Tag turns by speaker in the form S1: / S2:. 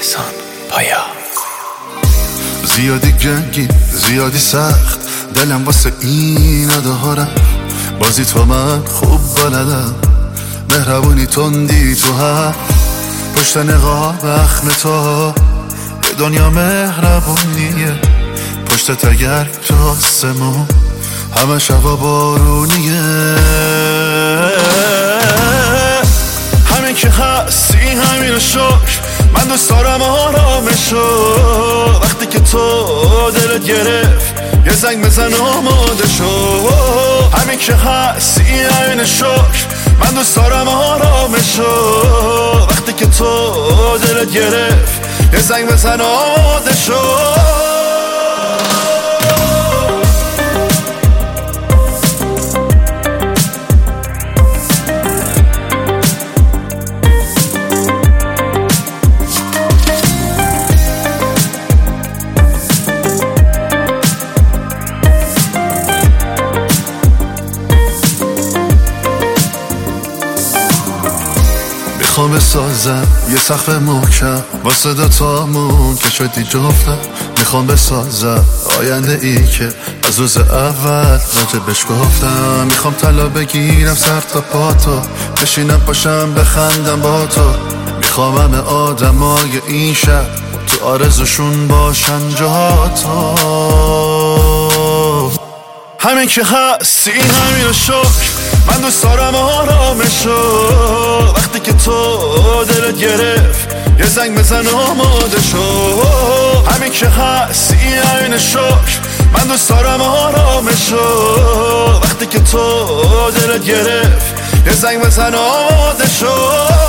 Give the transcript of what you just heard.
S1: احسان پایا.
S2: زیادی گنگی زیادی سخت دلم واسه اینا دارم، بازی تو من خوب بلدم، مهربونی تندی تو هم پشت نقاب اخم تو به دنیا مهربونیه، پشت تگر تو آسمون همه شبا بارونیه. همین که هستی همین شکر، من دوست دارم آرامشو، وقتی که تو دلت گرفت یه زنگ بزن آماده شو. همین که هستی همین شکر، من دوست دارم آرامشو، وقتی که تو دلت گرفت یه زنگ بزن آماده شو. میخوام بسازم یه سقف محکم واسه دوتامون که شدی جفتم، میخوام بسازم آینده ای که از روز اول راجبش گفتم، میخوام طلا بگیرم سر تا پاتو، بشینم پاشم بخندم با تو، میخوام همه آدمای این شب تو آرزوشون باشن جهاتو. همین که هستی همین شکر، من دوست دارم آرامشو، وقتی که تو دلت گرفت یه زنگ بزن آماده شو. همین که هستی همین شکر، من دوست دارم آرامشو، وقتی که تو دلت گرفت یه زنگ بزن آماده شو.